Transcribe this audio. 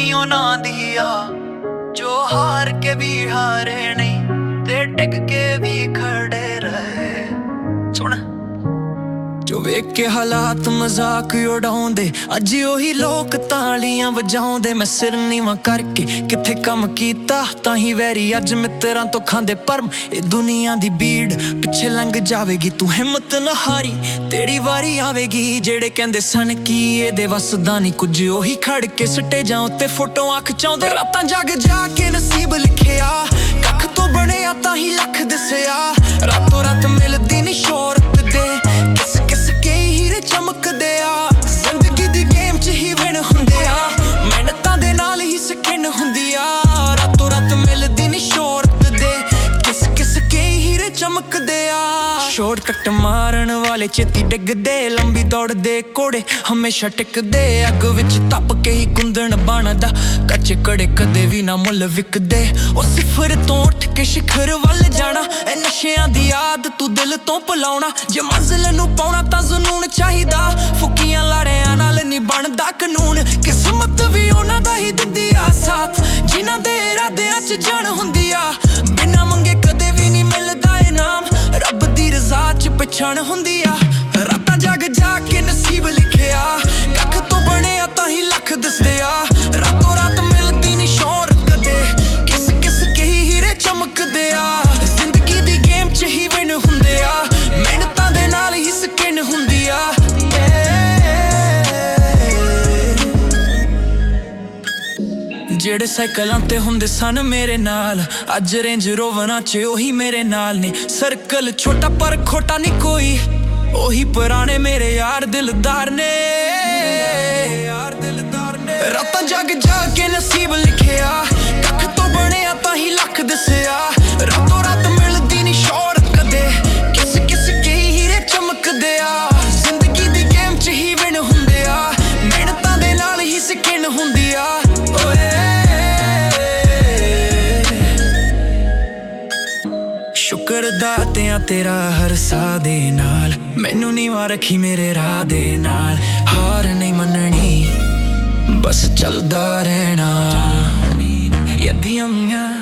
ਕਹਾਣੀ ਉਹਨਾਂ ਦੀ ਆ ਜੋ ਹਾਰ ਕੇ ਵੀ ਹਾਰੇ ਨਹੀਂ ਤੇ ਟਿਕ ਕੇ ਵੀ ਖੜੇ ਰਹੇ। ਸੁਣ ਜੋ ਵੇਖ ਕੇ ਹਾਲਾਤ ਮਜ਼ਾਕ ਉਡਾਉਂਦੇ, ਅੱਜ ਉਹੀ ਲੋਕ ਤਾਲੀਆਂ ਵਜਾਉਂਦੇ। ਮੈਂ ਸਿਰ ਨੀਵਾਂ ਕਰਕੇ ਕਿੱਥੇ ਕੰਮ ਕੀਤਾ ਤਾਂ ਹੀ ਵੈਰੀ ਅੱਜ ਮਿੱਤਰਾਂ ਤੋਂ ਖਾਂਦੇ ਭਰਮ। ਇਹ ਦੁਨੀਆ ਦੀ ਭੀੜ ਪਿੱਛੇ ਲੰਘ ਜਾਵੇਗੀ, ਤੂੰ ਹਿੰਮਤ ਨਾ ਹਾਰੀ, ਤੇਰੀ ਵਾਰੀ ਆਵੇਗੀ। ਜਿਹੜੇ ਕਹਿੰਦੇ ਸਨ ਕੀ ਇਹਦੇ ਵੱਸਦਾ ਨਹੀਂ ਕੁਝ, ਉਹੀ ਖੜ ਕੇ ਸਟੇਜਾਂ ਉੱਤੇ ਫੋਟੋਆਂ ਖਿਚਾਉਂਦੇ। ਰਾਤਾਂ ਜਾਗ ਜਾ ਕੇ ਨਸੀਬ ਲਿਖਿਆ, ਕੱਖ ਤੋਂ ਬਣਿਆ ਤਾਂ ਹੀ ਲੱਖ ਦਿਸਿਆ। ਰਾਤੋਂ ਰਾਤ ਮਿਲਦੀ ਨੀ ਸ਼ੋਹਰਤ ਦੇ, ਚਮਕਦੇ ਆ। ਜ਼ਿੰਦਗੀ ਦੀ ਗੇਮ ਚ ਹੀ ਵਿਨ ਹੁੰਦੇ ਆ, ਮਿਹਨਤਾਂ ਦੇ ਨਾਲ ਹੀ ਸਕਿਨ ਹੁੰਦੀ ਆ। ਰਾਤੋਂ ਰਾਤ ਮਿਲਦੀ ਨੀ ਸ਼ੋਹਰਤ ਦੇ, ਕਿਸ ਕਿਸ ਕੇ ਹੀਰੇ ਚਮਕਦੇ ਆ। ਸ਼ੋਰਟਕੱਟ ਮਾਰਨ ਵਾਲੇ ਛੇਤੀ ਡਿੱਗਦੇ, ਲੰਬੀ ਦੌੜਦੇ ਘੋੜੇ ਹਮੇਸ਼ਾ ਟਿਕਦੇ। ਅੱਗ ਵਿੱਚ ਤਪ ਕੇ ਹੀ ਕੁੰਦਨ ਬਣਦਾ, ਕੱਚੇ ਕੜੇ ਕਦੇ ਵੀ ਨਾ ਮੁੱਲ ਵਿਕਦੇ। ਉਹ ਸਿਫਰ ਤੋਂ ਉੱਠ ਕੇ ਸ਼ਿਖਰ ਵੱਲ ਜਾਣਾ, ਇਹ ਨਸ਼ਿਆਂ ਦੀ ਆਦਤ ਤੂੰ ਦਿਲ ਤੋਂ ਭੁਲਾਉਣਾ। ਜੇ ਮੰਜ਼ਿਲ ਨੂੰ ਪਾਉਣਾ ਤਾਂ ਜ਼ਨੂਨ ਚਾਹੀਦਾ, ਫੁਕੀਆਂ ਲਾੜਿਆਂ ਨਾਲ ਨਹੀਂ ਬਣਦਾ ਕਾਨੂੰਨ। ਕਿਸਮਤ ਵੀ ਉਹਨਾਂ ਦਾ ਹੀ ਦਿੰਦੀ ਆ ਸਾਥ, ਜਿਨ੍ਹਾਂ ਦੇ ਇਰਾਦਿਆਂ ਚ ਜਾਨ ਹੁੰਦੀ ਆ। ਬਿਨਾਂ ਮੰਗੇ ਕਦੇ ਵੀ ਨਹੀਂ ਮਿਲਦਾ ਇਨਾਮ, ਰੱਬ ਦੀ ਰਜ਼ਾ ਚ ਪਛਾਣ ਹੁੰਦੀ ਆ। ਰਾਤਾਂ ਜਾਗ ਜਾ ਕੇ ਨਸੀਬ ਲਿਖਿਆ, ਕੱਖ ਤੋਂ ਬਣਿਆ ਤਾਂ ਹੀ ਲੱਖ ਦਿਸਦੇ ਆ। ਰਾਤੋਂ ਰਾਤ ਮਿਲਦੀ ਨੀ ਸ਼ੋਹਰਤ ਦੇ, ਕਿਸ ਕਿਸ ਕੇ ਹੀਰੇ ਚਮਕਦੇ ਆ। ਜ਼ਿੰਦਗੀ ਦੀ ਗੇਮ ਚ ਹੀ ਵਿਨ ਹੁੰਦੇ ਆ, ਮਿਹਨਤਾਂ ਦੇ ਨਾਲ ਹੀ ਸਕਿਨ ਹੁੰਦੀ ਆ। ਜਿਹੜੇ ਸਾਈਕਲਾਂ ਤੇ ਹੁੰਦੇ ਸਨ ਮੇਰੇ ਨਾਲ, ਅੱਜ ਰੇਂਜ ਰੋਵਰਾਂ ਚ ਉਹੀ ਮੇਰੇ ਨਾਲ ਨੇ। ਸਰਕਲ ਛੋਟਾ ਪਰ ਖੋਟਾ ਨਹੀਂ ਕੋਈ, ਉਹੀ ਪੁਰਾਣੇ ਮੇਰੇ ਯਾਰ ਦਿਲਦਾਰ ਨੇ। ਰਾਤਾਂ ਜਾਗ ਜਾ ਕੇ ਨਸੀਬ ਲਿਖਿਆ, ਕੱਖ ਤੋਂ ਬਣਿਆ ਤਾਂ ਹੀ ਲੱਖ ਦਿਸਿਆ। ਰਾਤੋਂ ਰਾਤ ਮਿਲਦੀ ਨੀ ਸ਼ੋਹਰਤ ਕਦੇ, ਕਿਸ ਕਿਸ ਕੇ ਹੀਰੇ ਚਮਕਦੇ ਆ। ਜ਼ਿੰਦਗੀ ਦੀ ਗੇਮ ਚ ਹੀ ਵਿਨ ਹੁੰਦੇ ਆ, ਮਿਹਨਤਾਂ ਦੇ ਨਾਲ ਹੀ ਸਕਿਨ ਹੁੰਦੀ ਆ। ਸ਼ੁਕਰ ਦਾਤਿਆਂ ਤੇਰਾ ਹਰ ਸਾਹ ਦੇ ਨਾਲ, ਮੈਨੂੰ ਨੀਵਾਂ ਰੱਖੀ ਮੇਰੇ ਰਾਹ ਦੇ ਨਾਲ। ਹਾਰ ਨਹੀਂ ਮੰਨਣੀ, ਬਸ ਚੱਲਦਾ ਰਹਿਣਾ। ਯਦੀਆਂ